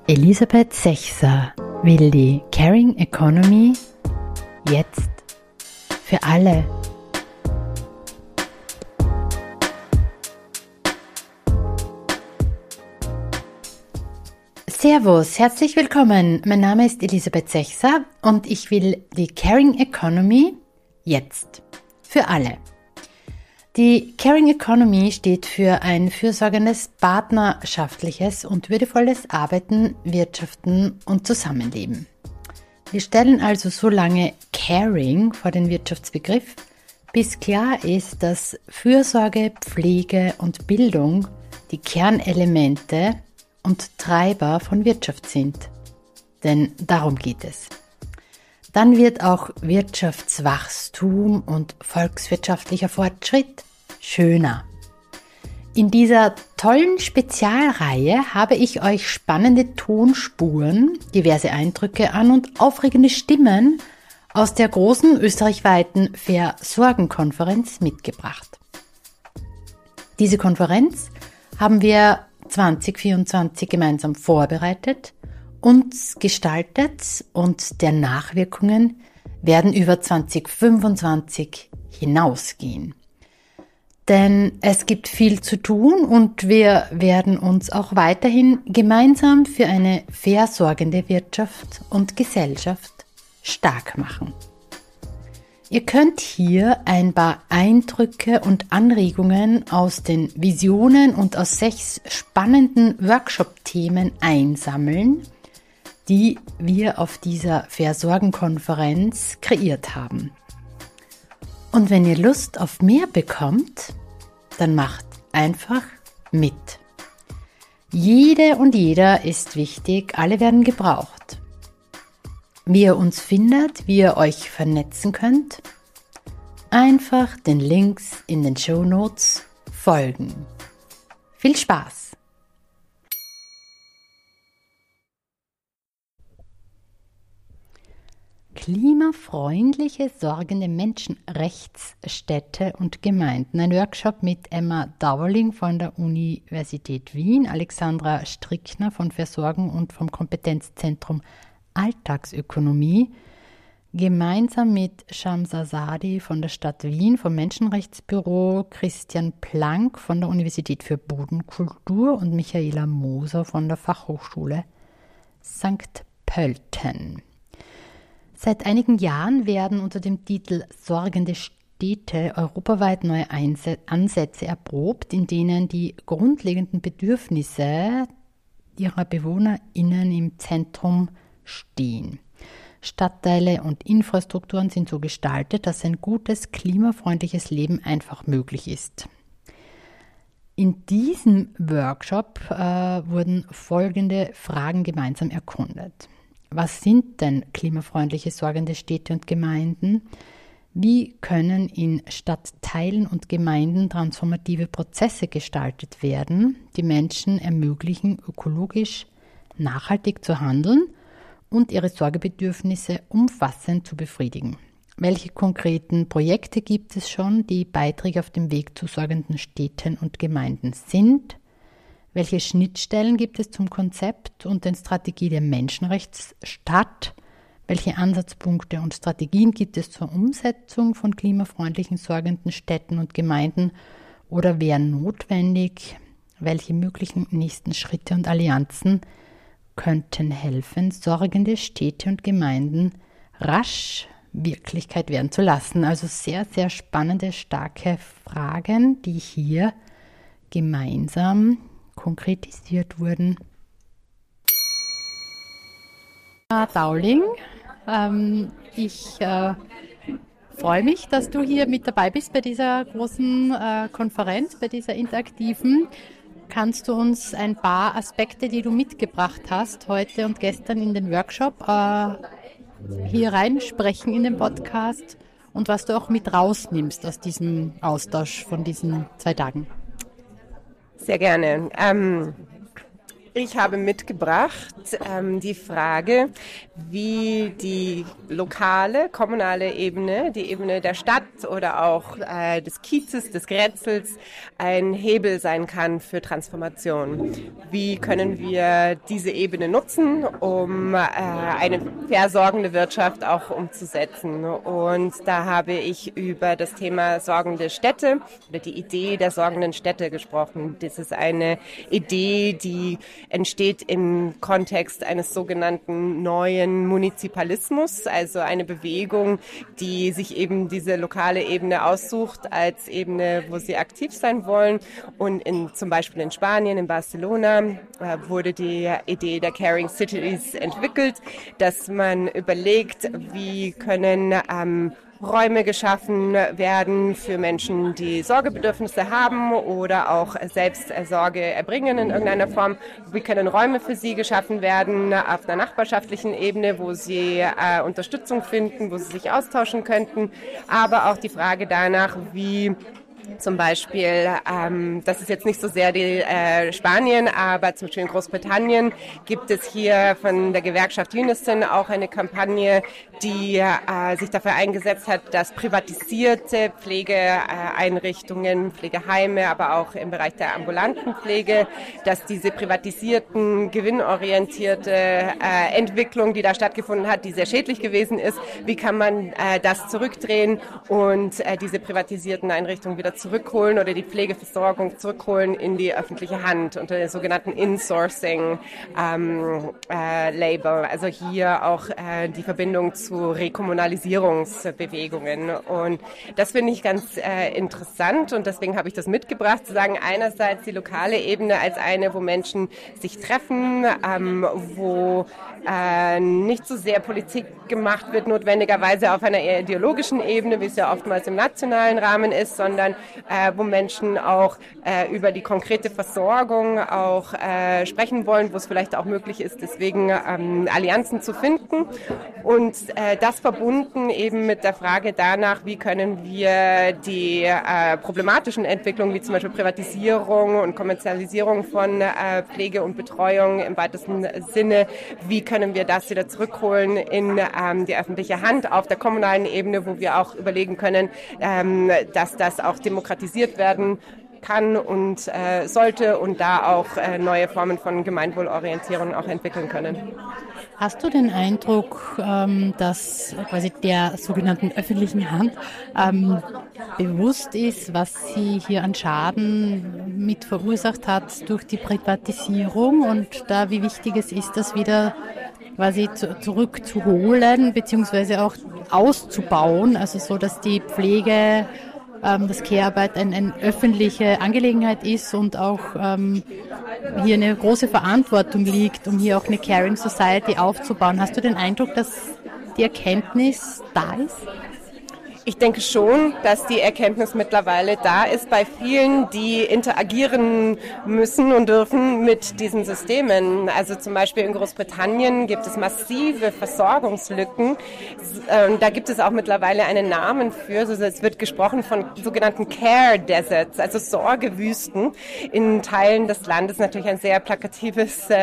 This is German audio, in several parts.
Elisabeth Sechser will die Caring Economy jetzt für alle. Servus, herzlich willkommen. Mein Name ist Elisabeth Sechser und ich will die Caring Economy jetzt für alle. Die Caring Economy steht für ein fürsorgendes, partnerschaftliches und würdevolles Arbeiten, Wirtschaften und Zusammenleben. Wir stellen also so lange Caring vor den Wirtschaftsbegriff, bis klar ist, dass Fürsorge, Pflege und Bildung die Kernelemente und Treiber von Wirtschaft sind. Denn darum geht es. Dann wird auch Wirtschaftswachstum und volkswirtschaftlicher Fortschritt schöner. In dieser tollen Spezialreihe habe ich euch spannende Tonspuren, diverse Eindrücke an und aufregende Stimmen aus der großen österreichweiten Versorgen-Konferenz mitgebracht. Diese Konferenz haben wir 2024 gemeinsam vorbereitet und gestaltet und der Nachwirkungen werden über 2025 hinausgehen. Denn es gibt viel zu tun und wir werden uns auch weiterhin gemeinsam für eine versorgende Wirtschaft und Gesellschaft stark machen. Ihr könnt hier ein paar Eindrücke und Anregungen aus den Visionen und aus 6 spannenden Workshop-Themen einsammeln, die wir auf dieser Versorgen-Konferenz kreiert haben. Und wenn ihr Lust auf mehr bekommt, dann macht einfach mit. Jede und jeder ist wichtig, alle werden gebraucht. Wie ihr uns findet, wie ihr euch vernetzen könnt, einfach den Links in den Shownotes folgen. Viel Spaß! Klimafreundliche, sorgende Menschenrechtsstädte und Gemeinden. Ein Workshop mit Emma Dauerling von der Universität Wien, Alexandra Strickner von Versorgen und vom Kompetenzzentrum Alltagsökonomie, gemeinsam mit Shamsa Sadi von der Stadt Wien, vom Menschenrechtsbüro, Christian Planck von der Universität für Bodenkultur und Michaela Moser von der Fachhochschule St. Pölten. Seit einigen Jahren werden unter dem Titel Sorgende Städte europaweit neue Ansätze erprobt, in denen die grundlegenden Bedürfnisse ihrer BewohnerInnen im Zentrum stehen. Stadtteile und Infrastrukturen sind so gestaltet, dass ein gutes, klimafreundliches Leben einfach möglich ist. In diesem Workshop wurden folgende Fragen gemeinsam erkundet. Was sind denn klimafreundliche, sorgende Städte und Gemeinden? Wie können in Stadtteilen und Gemeinden transformative Prozesse gestaltet werden, die Menschen ermöglichen, ökologisch nachhaltig zu handeln und ihre Sorgebedürfnisse umfassend zu befriedigen? Welche konkreten Projekte gibt es schon, die Beiträge auf dem Weg zu sorgenden Städten und Gemeinden sind? Welche Schnittstellen gibt es zum Konzept und den Strategie der Menschenrechtsstadt? Welche Ansatzpunkte und Strategien gibt es zur Umsetzung von klimafreundlichen, sorgenden Städten und Gemeinden oder wären notwendig? Welche möglichen nächsten Schritte und Allianzen könnten helfen, sorgende Städte und Gemeinden rasch Wirklichkeit werden zu lassen? Also sehr, sehr spannende, starke Fragen, die hier gemeinsam konkretisiert wurden. Dauling, ich freue mich, dass du hier mit dabei bist bei dieser großen Konferenz, bei dieser interaktiven. Kannst du uns ein paar Aspekte, die du mitgebracht hast, heute und gestern in den Workshop, hier reinsprechen in den Podcast und was du auch mit rausnimmst aus diesem Austausch von diesen 2 Tagen? Sehr gerne. Ich habe mitgebracht die Frage, wie die lokale, kommunale Ebene, die Ebene der Stadt oder auch des Kiezes, des Grätzels, ein Hebel sein kann für Transformation. Wie können wir diese Ebene nutzen, um eine versorgende Wirtschaft auch umzusetzen? Und da habe ich über das Thema sorgende Städte oder die Idee der sorgenden Städte gesprochen. Das ist eine Idee, die entsteht im Kontext eines sogenannten neuen Munizipalismus, also eine Bewegung, die sich eben diese lokale Ebene aussucht als Ebene, wo sie aktiv sein wollen. Und zum Beispiel in Spanien, in Barcelona, wurde die Idee der Caring Cities entwickelt, dass man überlegt, wie können Räume geschaffen werden für Menschen, die Sorgebedürfnisse haben oder auch selbst Sorge erbringen in irgendeiner Form. Wie können Räume für sie geschaffen werden auf einer nachbarschaftlichen Ebene, wo sie Unterstützung finden, wo sie sich austauschen könnten, aber auch die Frage danach, wie zum Beispiel, das ist jetzt nicht so sehr die Spanien, aber zum Beispiel in Großbritannien gibt es hier von der Gewerkschaft Unison auch eine Kampagne, die sich dafür eingesetzt hat, dass privatisierte Pflegeeinrichtungen, Pflegeheime, aber auch im Bereich der ambulanten Pflege, dass diese privatisierten, gewinnorientierte Entwicklung, die da stattgefunden hat, die sehr schädlich gewesen ist, wie kann man das zurückdrehen und diese privatisierten Einrichtungen wieder zurückholen oder die Pflegeversorgung zurückholen in die öffentliche Hand unter dem sogenannten Insourcing-Label. Also hier auch die Verbindung zu Rekommunalisierungsbewegungen. Und das finde ich ganz interessant und deswegen habe ich das mitgebracht, zu sagen, einerseits die lokale Ebene als eine, wo Menschen sich treffen, wo nicht so sehr Politik gemacht wird, notwendigerweise auf einer eher ideologischen Ebene, wie es ja oftmals im nationalen Rahmen ist, sondern wo Menschen auch über die konkrete Versorgung auch sprechen wollen, wo es vielleicht auch möglich ist, deswegen Allianzen zu finden und das verbunden eben mit der Frage danach, wie können wir die problematischen Entwicklungen, wie zum Beispiel Privatisierung und Kommerzialisierung von Pflege und Betreuung im weitesten Sinne, wie können wir das wieder zurückholen in die öffentliche Hand auf der kommunalen Ebene, wo wir auch überlegen können, dass das auch demokratisiert werden kann und sollte und da auch neue Formen von Gemeinwohlorientierung auch entwickeln können. Hast du den Eindruck, dass quasi der sogenannten öffentlichen Hand bewusst ist, was sie hier an Schaden mit verursacht hat durch die Privatisierung und da wie wichtig es ist, das wieder quasi zurückzuholen beziehungsweise auch auszubauen, also so, dass die Pflege, dass Care-Arbeit eine öffentliche Angelegenheit ist und auch hier eine große Verantwortung liegt, um hier auch eine Caring Society aufzubauen. Hast du den Eindruck, dass die Erkenntnis da ist? Ich denke schon, dass die Erkenntnis mittlerweile da ist bei vielen, die interagieren müssen und dürfen mit diesen Systemen. Also zum Beispiel in Großbritannien gibt es massive Versorgungslücken. Da gibt es auch mittlerweile einen Namen für. Also es wird gesprochen von sogenannten Care Deserts, also Sorgewüsten in Teilen des Landes. Natürlich ein sehr plakativer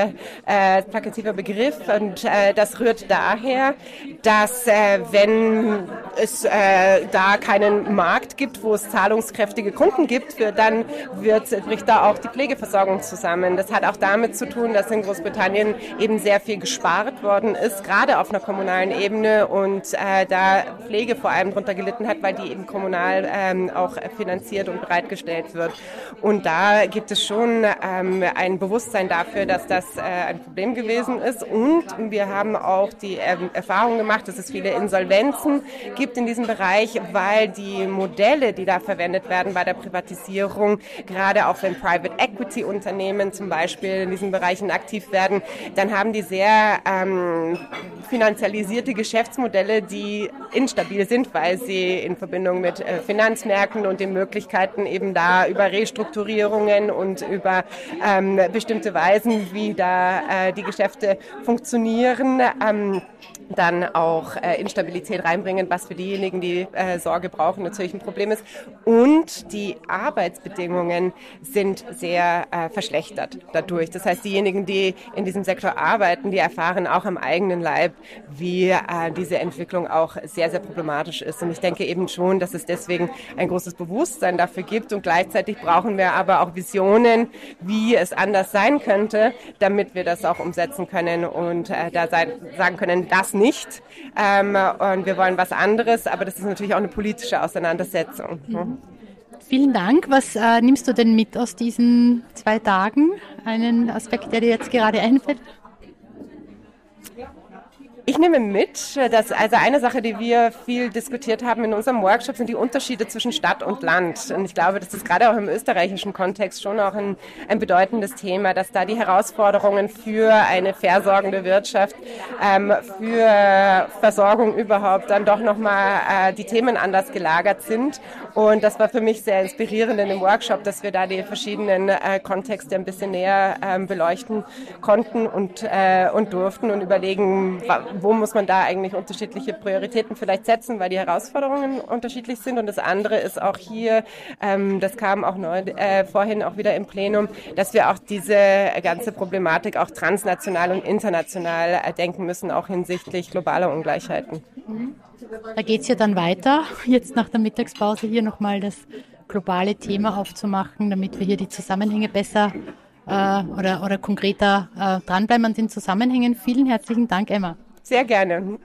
Begriff und das rührt daher, dass wenn es da keinen Markt gibt, wo es zahlungskräftige Kunden gibt, dann bricht da auch die Pflegeversorgung zusammen. Das hat auch damit zu tun, dass in Großbritannien eben sehr viel gespart worden ist, gerade auf einer kommunalen Ebene und da Pflege vor allem darunter gelitten hat, weil die eben kommunal auch finanziert und bereitgestellt wird. Und da gibt es schon ein Bewusstsein dafür, dass das ein Problem gewesen ist und wir haben auch die Erfahrung gemacht, dass es viele Insolvenzen gibt in diesem Bereich, weil die Modelle, die da verwendet werden bei der Privatisierung, gerade auch wenn Private Equity Unternehmen zum Beispiel in diesen Bereichen aktiv werden, dann haben die sehr finanzialisierte Geschäftsmodelle, die instabil sind, weil sie in Verbindung mit Finanzmärkten und den Möglichkeiten eben da über Restrukturierungen und über bestimmte Weisen, wie da die Geschäfte funktionieren, dann auch Instabilität reinbringen, was für diejenigen, die Fürsorge brauchen, natürlich ein Problem ist. Und die Arbeitsbedingungen sind sehr verschlechtert dadurch. Das heißt, diejenigen, die in diesem Sektor arbeiten, die erfahren auch am eigenen Leib, wie diese Entwicklung auch sehr, sehr problematisch ist. Und ich denke eben schon, dass es deswegen ein großes Bewusstsein dafür gibt. Und gleichzeitig brauchen wir aber auch Visionen, wie es anders sein könnte, damit wir das auch umsetzen können und sagen können, das nicht. Und wir wollen was anderes, aber das ist natürlich auch eine politische Auseinandersetzung. Vielen Dank. Was nimmst du denn mit aus diesen 2 Tagen? Einen Aspekt, der dir jetzt gerade einfällt? Ich nehme mit, dass also eine Sache, die wir viel diskutiert haben in unserem Workshop, sind die Unterschiede zwischen Stadt und Land. Und ich glaube, das ist gerade auch im österreichischen Kontext schon auch ein bedeutendes Thema, dass da die Herausforderungen für eine versorgende Wirtschaft, für Versorgung überhaupt dann doch nochmal die Themen anders gelagert sind. Und das war für mich sehr inspirierend in dem Workshop, dass wir da die verschiedenen Kontexte ein bisschen näher beleuchten konnten und durften und überlegen, wo muss man da eigentlich unterschiedliche Prioritäten vielleicht setzen, weil die Herausforderungen unterschiedlich sind. Und das andere ist auch hier, das kam auch vorhin auch wieder im Plenum, dass wir auch diese ganze Problematik auch transnational und international denken müssen, auch hinsichtlich globaler Ungleichheiten. Da geht es ja dann weiter, jetzt nach der Mittagspause hier nochmal das globale Thema aufzumachen, damit wir hier die Zusammenhänge besser oder konkreter dranbleiben an den Zusammenhängen. Vielen herzlichen Dank, Emma. Sehr gerne.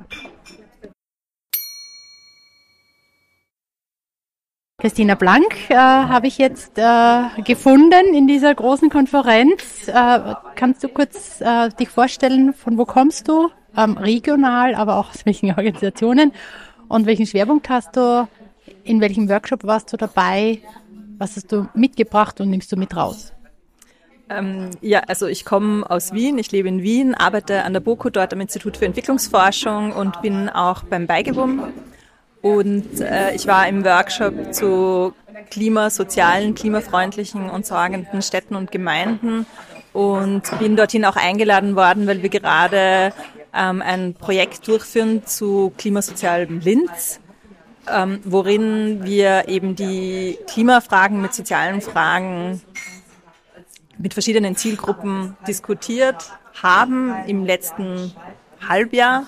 Christina Blank habe ich jetzt gefunden in dieser großen Konferenz. Kannst du kurz dich vorstellen, von wo kommst du? Regional, aber auch aus welchen Organisationen? Und welchen Schwerpunkt hast du? In welchem Workshop warst du dabei? Was hast du mitgebracht und nimmst du mit raus? Also ich komme aus Wien, ich lebe in Wien, arbeite an der BOKU, dort am Institut für Entwicklungsforschung und bin auch beim BeiGewum. Und ich war im Workshop zu klimasozialen, klimafreundlichen und sorgenden Städten und Gemeinden und bin dorthin auch eingeladen worden, weil wir gerade ein Projekt durchführen zu klimasozialem Linz, worin wir eben die Klimafragen mit sozialen Fragen mit verschiedenen Zielgruppen diskutiert haben im letzten Halbjahr.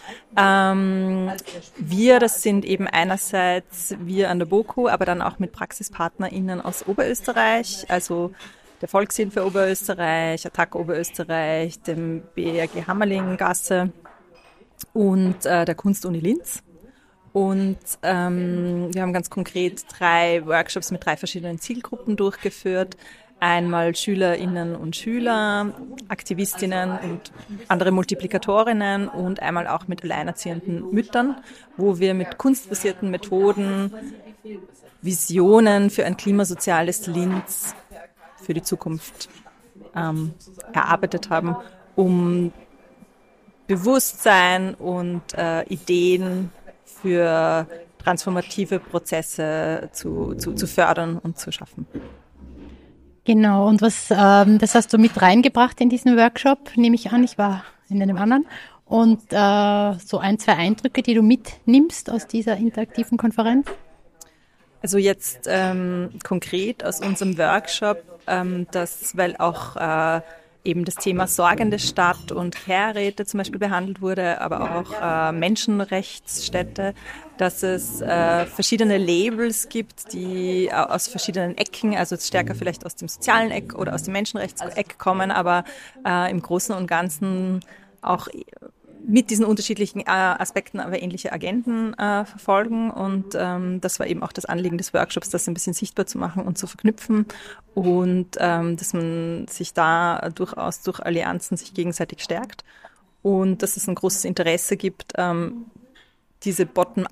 Das sind eben einerseits wir an der BOKU, aber dann auch mit PraxispartnerInnen aus Oberösterreich, also der Volkshilfe Oberösterreich, Attac Oberösterreich, dem BRG Hammerlinggasse und der Kunstuni Linz. Und wir haben ganz konkret 3 Workshops mit 3 verschiedenen Zielgruppen durchgeführt. Einmal SchülerInnen und Schüler, AktivistInnen und andere Multiplikatorinnen und einmal auch mit alleinerziehenden Müttern, wo wir mit kunstbasierten Methoden Visionen für ein klimasoziales Linz für die Zukunft erarbeitet haben, um Bewusstsein und Ideen für transformative Prozesse zu fördern und zu schaffen. Genau, und das hast du mit reingebracht in diesen Workshop, nehme ich an, ich war in einem anderen. Und so 1, 2 Eindrücke, die du mitnimmst aus dieser interaktiven Konferenz? Also jetzt konkret aus unserem Workshop, weil auch eben das Thema sorgende Stadt und Care-Räte zum Beispiel behandelt wurde, aber auch Menschenrechtsstädte, dass es verschiedene Labels gibt, die aus verschiedenen Ecken, also stärker vielleicht aus dem sozialen Eck oder aus dem Menschenrechtseck kommen, aber im Großen und Ganzen auch mit diesen unterschiedlichen Aspekten aber ähnliche Agenden verfolgen. Und das war eben auch das Anliegen des Workshops, das ein bisschen sichtbar zu machen und zu verknüpfen und dass man sich da durchaus durch Allianzen sich gegenseitig stärkt und dass es ein großes Interesse gibt, diese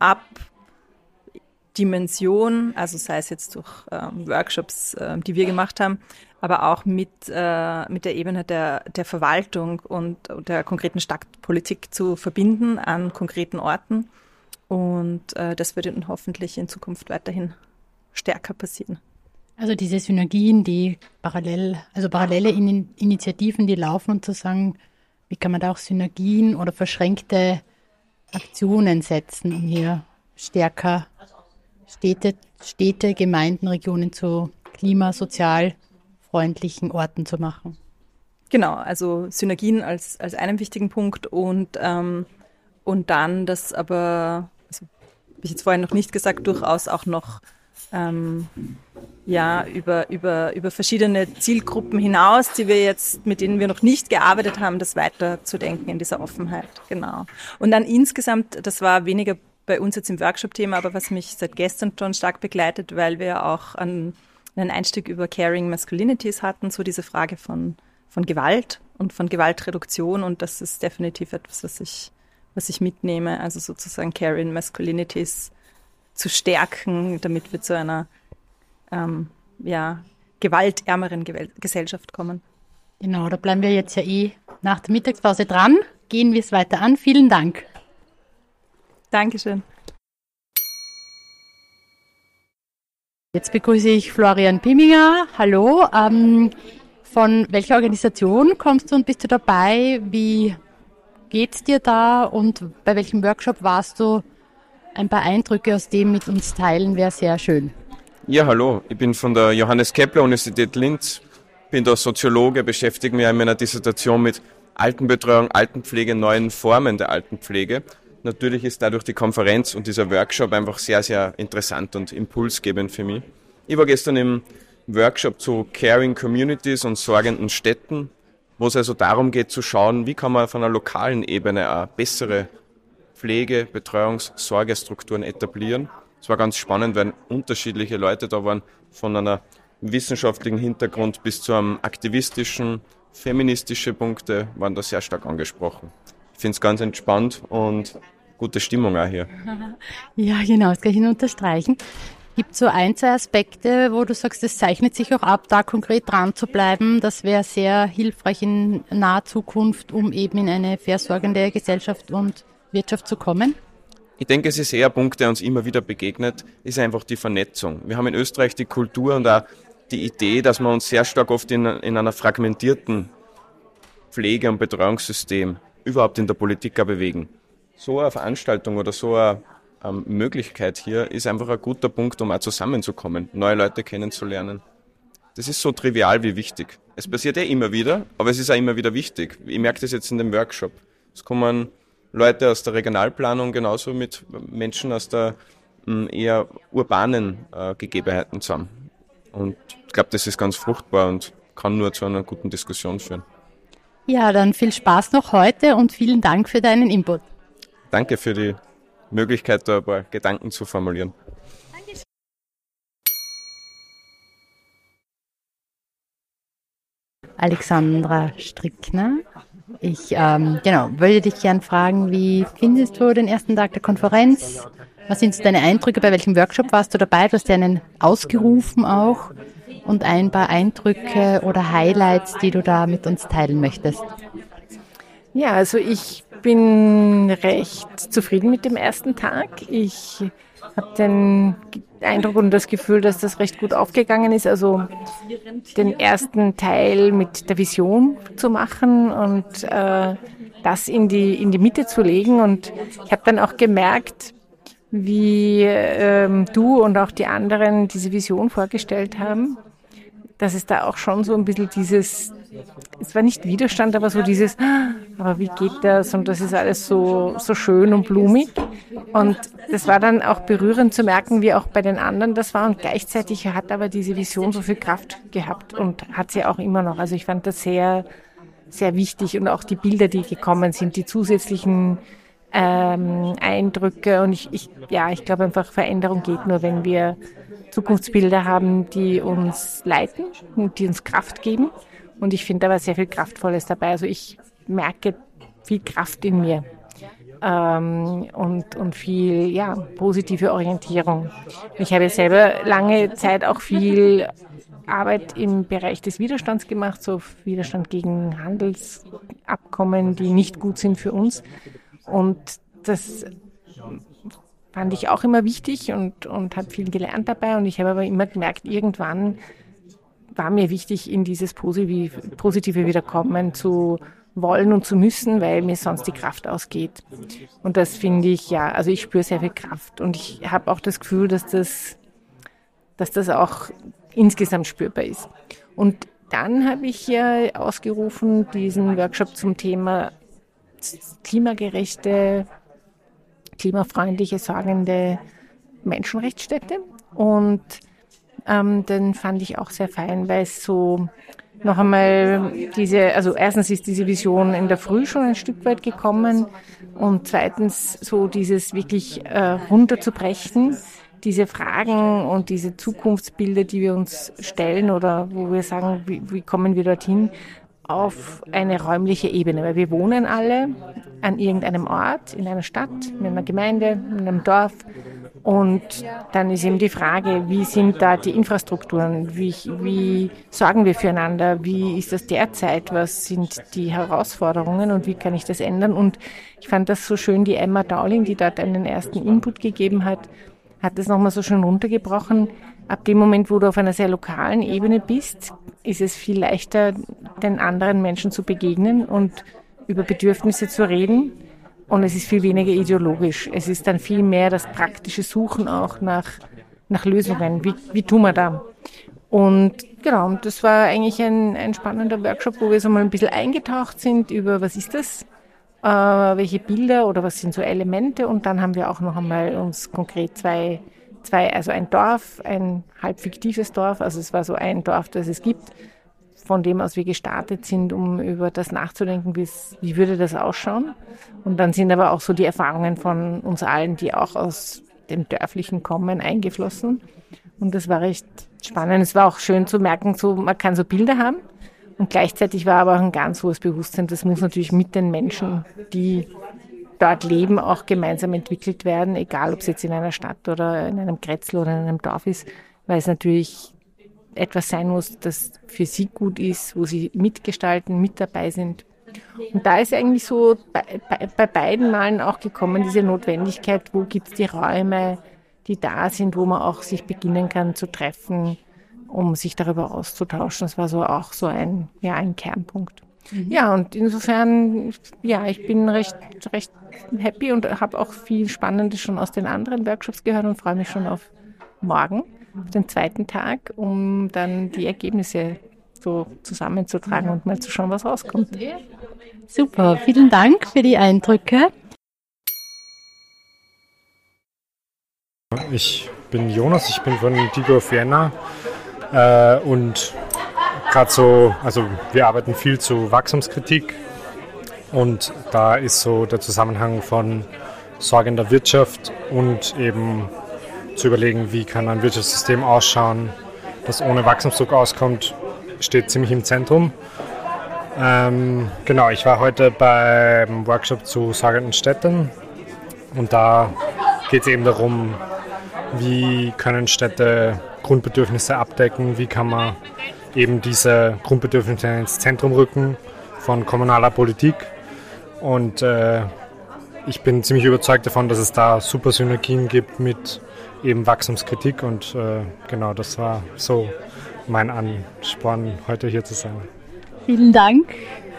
Bottom-up-Dimension, also sei es jetzt durch Workshops, die wir gemacht haben, aber auch mit der Ebene der Verwaltung und der konkreten Stadtpolitik zu verbinden an konkreten Orten. Und das wird dann hoffentlich in Zukunft weiterhin stärker passieren. Also diese Synergien, die parallele Initiativen, die laufen und zu sagen, wie kann man da auch Synergien oder verschränkte Aktionen setzen, um hier stärker Städte, Gemeinden, Regionen zu klimasozialfreundlichen Orten zu machen. Genau, also Synergien als einen wichtigen Punkt und dann das aber, also habe ich jetzt vorhin noch nicht gesagt, durchaus auch noch über verschiedene Zielgruppen hinaus, mit denen wir noch nicht gearbeitet haben, das weiterzudenken in dieser Offenheit. Genau. Und dann insgesamt, das war weniger bei uns jetzt im Workshop-Thema, aber was mich seit gestern schon stark begleitet, weil wir auch einen Einstieg über Caring Masculinities hatten, so diese Frage von Gewalt und von Gewaltreduktion, und das ist definitiv etwas, was ich mitnehme, also sozusagen Caring Masculinities zu stärken, damit wir zu einer gewaltärmeren Gesellschaft kommen. Genau, da bleiben wir jetzt ja nach der Mittagspause dran. Gehen wir es weiter an. Vielen Dank. Dankeschön. Jetzt begrüße ich Florian Piminger. Hallo. Von welcher Organisation kommst du und bist du dabei? Wie geht's dir da und bei welchem Workshop warst du? Ein paar Eindrücke aus dem mit uns teilen wäre sehr schön. Ja, hallo. Ich bin von der Johannes Kepler Universität Linz, bin da Soziologe, beschäftige mich in meiner Dissertation mit Altenbetreuung, Altenpflege, neuen Formen der Altenpflege. Natürlich ist dadurch die Konferenz und dieser Workshop einfach sehr, sehr interessant und impulsgebend für mich. Ich war gestern im Workshop zu Caring Communities und sorgenden Städten, wo es also darum geht zu schauen, wie kann man auf einer lokalen Ebene eine bessere Pflege-, Betreuungs-, Sorgestrukturen etablieren. Es war ganz spannend, weil unterschiedliche Leute da waren, von einer wissenschaftlichen Hintergrund bis zu einem aktivistischen, feministische Punkte waren da sehr stark angesprochen. Ich finde es ganz entspannt und gute Stimmung auch hier. Ja, genau, das kann ich nur unterstreichen. Gibt es so ein, zwei Aspekte, wo du sagst, es zeichnet sich auch ab, da konkret dran zu bleiben? Das wäre sehr hilfreich in naher Zukunft, um eben in eine versorgende Gesellschaft und Wirtschaft zu kommen? Ich denke, es ist eher ein Punkt, der uns immer wieder begegnet, ist einfach die Vernetzung. Wir haben in Österreich die Kultur und auch die Idee, dass wir uns sehr stark oft in einer fragmentierten Pflege- und Betreuungssystem überhaupt in der Politik auch bewegen. So eine Veranstaltung oder so eine Möglichkeit hier ist einfach ein guter Punkt, um auch zusammenzukommen, neue Leute kennenzulernen. Das ist so trivial wie wichtig. Es passiert immer wieder, aber es ist auch immer wieder wichtig. Ich merke das jetzt in dem Workshop. Es kommen Leute aus der Regionalplanung genauso mit Menschen aus der eher urbanen Gegebenheiten zusammen. Und ich glaube, das ist ganz fruchtbar und kann nur zu einer guten Diskussion führen. Ja, dann viel Spaß noch heute und vielen Dank für deinen Input. Danke für die Möglichkeit, da ein paar Gedanken zu formulieren. Alexandra Strickner. Ich würde dich gern fragen, wie findest du den ersten Tag der Konferenz? Was sind so deine Eindrücke? Bei welchem Workshop warst du dabei? Du hast ja einen ausgerufen auch. Und ein paar Eindrücke oder Highlights, die du da mit uns teilen möchtest. Ja, also ich bin recht zufrieden mit dem ersten Tag. Ich habe den Eindruck und das Gefühl, dass das recht gut aufgegangen ist. Also den ersten Teil mit der Vision zu machen und das in die Mitte zu legen. Und ich habe dann auch gemerkt, wie du und auch die anderen diese Vision vorgestellt haben, dass es da auch schon so ein bisschen dieses, es war nicht Widerstand, aber so dieses, aber wie geht das? Und das ist alles so schön und blumig. Und das war dann auch berührend zu merken, wie auch bei den anderen das war. Und gleichzeitig hat aber diese Vision so viel Kraft gehabt und hat sie auch immer noch. Also ich fand das sehr, sehr wichtig und auch die Bilder, die gekommen sind, die zusätzlichen Eindrücke. Und ich glaube einfach, Veränderung geht nur, wenn wir Zukunftsbilder haben, die uns leiten und die uns Kraft geben. Und ich finde da war sehr viel Kraftvolles dabei. Also ich merke viel Kraft in mir und viel positive Orientierung. Ich habe selber lange Zeit auch viel Arbeit im Bereich des Widerstands gemacht, so Widerstand gegen Handelsabkommen, die nicht gut sind für uns. Und das fand ich auch immer wichtig und habe viel gelernt dabei. Und ich habe aber immer gemerkt, irgendwann war mir wichtig, in dieses positive Wiederkommen zu wollen und zu müssen, weil mir sonst die Kraft ausgeht. Und das finde ich, also ich spüre sehr viel Kraft und ich habe auch das Gefühl, dass das auch insgesamt spürbar ist. Und dann habe ich ja ausgerufen diesen Workshop zum Thema klimagerechte, klimafreundliche, sorgende Menschenrechtsstädte. Und den fand ich auch sehr fein, weil es so noch einmal erstens ist diese Vision in der Früh schon ein Stück weit gekommen und zweitens so dieses wirklich runterzubrechen, diese Fragen und diese Zukunftsbilder, die wir uns stellen oder wo wir sagen, wie kommen wir dorthin, auf eine räumliche Ebene, weil wir wohnen alle an irgendeinem Ort, in einer Stadt, in einer Gemeinde, in einem Dorf. Und dann ist eben die Frage, wie sind da die Infrastrukturen, wie sorgen wir füreinander, wie ist das derzeit, was sind die Herausforderungen und wie kann ich das ändern? Und ich fand das so schön, die Emma Dowling, die dort einen ersten Input gegeben hat das nochmal so schön runtergebrochen. Ab dem Moment, wo du auf einer sehr lokalen Ebene bist, ist es viel leichter, den anderen Menschen zu begegnen und über Bedürfnisse zu reden. Und es ist viel weniger ideologisch. Es ist dann viel mehr das praktische Suchen auch nach Lösungen. Wie tun wir da? Und genau, das war eigentlich ein spannender Workshop, wo wir so mal ein bisschen eingetaucht sind über, was ist das? Welche Bilder oder was sind so Elemente? Und dann haben wir auch noch einmal uns konkret also ein Dorf, ein halb fiktives Dorf, also es war so ein Dorf, das es gibt, von dem aus wir gestartet sind, um über das nachzudenken, wie würde das ausschauen. Und dann sind aber auch so die Erfahrungen von uns allen, die auch aus dem Dörflichen kommen, eingeflossen. Und das war recht spannend. Es war auch schön zu merken, so man kann so Bilder haben. Und gleichzeitig war aber auch ein ganz hohes Bewusstsein, das muss natürlich mit den Menschen, die dort leben, auch gemeinsam entwickelt werden, egal ob es jetzt in einer Stadt oder in einem Grätzl oder in einem Dorf ist, weil es natürlich etwas sein muss, das für sie gut ist, wo sie mitgestalten, mit dabei sind. Und da ist eigentlich so bei beiden Malen auch gekommen, diese Notwendigkeit, wo gibt es die Räume, die da sind, wo man auch sich beginnen kann zu treffen, um sich darüber auszutauschen. Das war so auch so ein Kernpunkt. Ja, und insofern, ich bin recht happy und habe auch viel Spannendes schon aus den anderen Workshops gehört und freue mich schon auf morgen, auf den zweiten Tag, um dann die Ergebnisse so zusammenzutragen und mal zu schauen, was rauskommt. Super, vielen Dank für die Eindrücke. Ich bin Jonas, ich bin von Digo of Vienna und gerade wir arbeiten viel zu Wachstumskritik und da ist so der Zusammenhang von sorgender Wirtschaft und eben zu überlegen, wie kann ein Wirtschaftssystem ausschauen, das ohne Wachstumsdruck auskommt, steht ziemlich im Zentrum. Ich war heute beim Workshop zu sorgenden Städten und da geht es eben darum, wie können Städte Grundbedürfnisse abdecken, wie kann man eben diese Grundbedürfnisse ins Zentrum rücken von kommunaler Politik. Und ich bin ziemlich überzeugt davon, dass es da super Synergien gibt mit eben Wachstumskritik und das war so mein Ansporn, heute hier zu sein. Vielen Dank.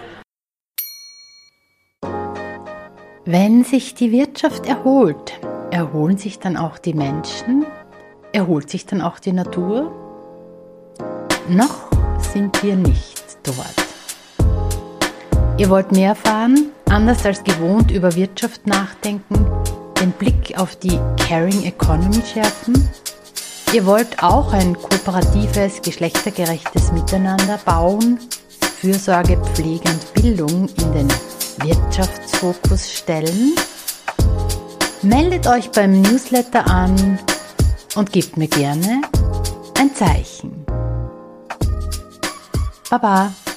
Wenn sich die Wirtschaft erholt, erholen sich dann auch die Menschen? Erholt sich dann auch die Natur? Noch sind wir nicht dort. Ihr wollt mehr erfahren, anders als gewohnt über Wirtschaft nachdenken, den Blick auf die Caring Economy schärfen? Ihr wollt auch ein kooperatives, geschlechtergerechtes Miteinander bauen, Fürsorge, Pflege und Bildung in den Wirtschaftsfokus stellen? Meldet euch beim Newsletter an und gebt mir gerne ein Zeichen. Baba!